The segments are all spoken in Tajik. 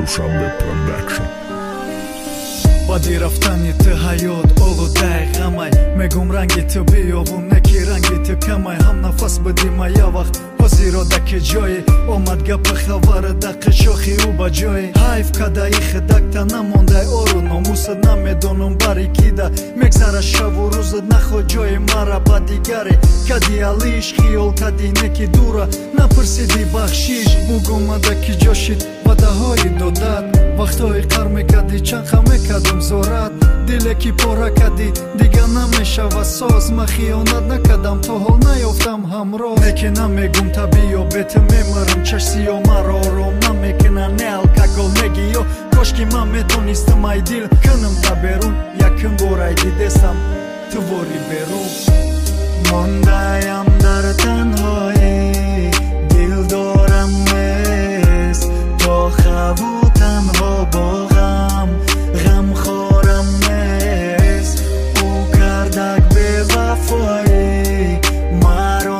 Душанбе Production. баъди рафтани ту ҳаёт олудаи ғамай мегум ранги ту биёвум неки ранги ту камай ҳам нафас будима я вақт ҳозиро даки ҷои омад гапа хабара дақи шохи ӯ ба ҷои ҳайф кадаи хидакта намондай ору номусад намедонум бари кида мегзара шаву рӯзат нахо ҷои мара ба дигаре кади алиш хиёл кади неки дура напурсиди бахшиш бугумада ки ҷошид ваъдаҳои додат вақтҳои қар мекади чанха мекадум зорат диле ки пора кади дига намешава соз ма хиёнат накадам то ҳол наёфтам ҳамроз неки намегум табиё бете мемарам чашсиё маро ором намекина не алкогол мегиё кошки ман метонистам ай дил кунам та берун якум бор ай дидестам ту вори берун мондаям дар танҳоӣ дилдорам нест то хаву танҳо бо ғам ғамхорам нест ӯ кардак бевафоӣ маро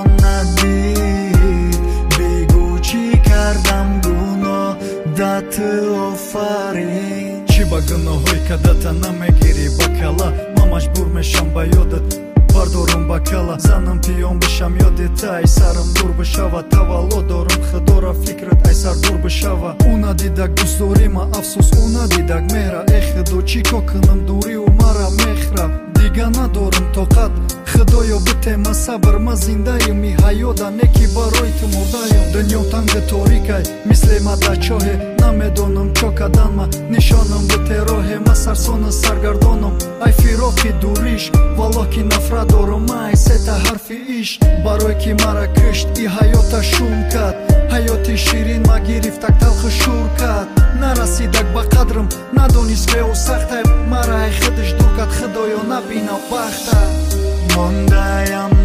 надид бигӯ чӣ кардам гуноҳ да ту офарин чӣ ба гуноҳҳои кадата намегирӣ ба кала ман маҷбур мешам ба ёдат бардорам ба кала занам пиён бишам ёди та ай сарам дур бишава таваллуд дорам худора фикрат ай сар дур бишава ӯ надидак дӯстдорима афсӯс ӯ надидак меҳра э худо чӣ ко кунам дуриву мара мехра дига надорам тоқат худоё битема сабр ма зиндаюми ҳаёда неки барои ту мурдаём дунё танги торикай мисли мадачоҳе намедонам чо каданма нишонам бите роҳе ма сарсону саргардонам ай фироқи дуриш валло ки нафрат дорам ай сета ҳарфи ишқ барое ки мара кушт и ҳаёта шум кад ҳаёти ширин ма гирифтак талху шур кад нарасидак ба қадрам надонист веу сахтай мара ай худиш дур кад худоё набинав бахта мондаям